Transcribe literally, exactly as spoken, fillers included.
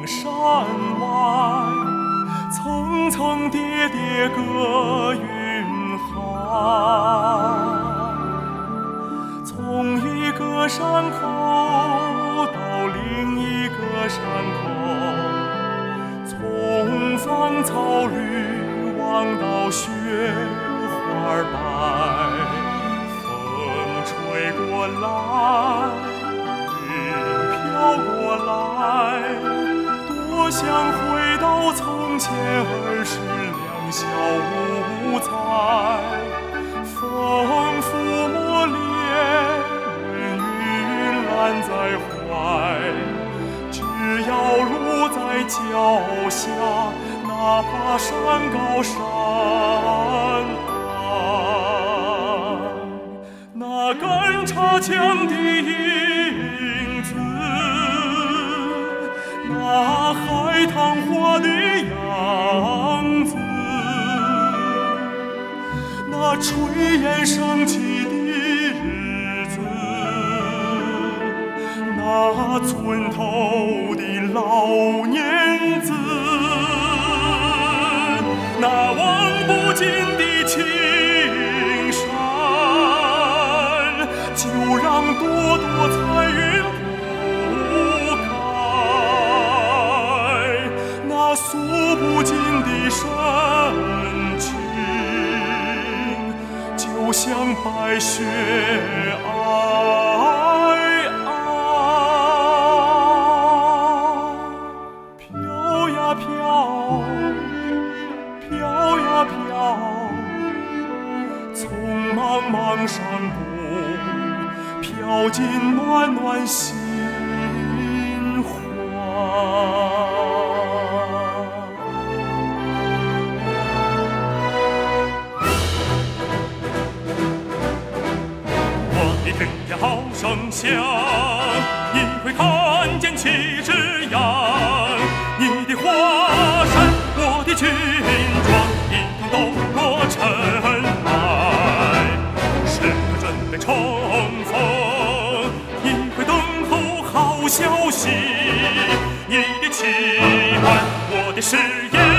山外，层层叠叠隔云海。从一个山口到另一个山口，从芳草绿望到雪花白。风吹过来，云飘过来，多想回到从前儿时两小无猜。风拂墨脸，云揽在怀，只要路在脚下，哪怕山高山矮。那根插枪的影子，那海棠花的样子，那炊烟升起的日子，那村头的老年子，那望不尽的青山，就让朵朵彩云铺开，那诉不尽的深情，就像白雪皑皑，飘呀飘，飘呀飘，从茫茫山谷飘进暖暖心怀。听见好声响，你会看见旗帜扬。你的华山，我的军装，一同抖落尘埃。时刻准备冲锋，你会等候好消息。你的期盼，我的誓言。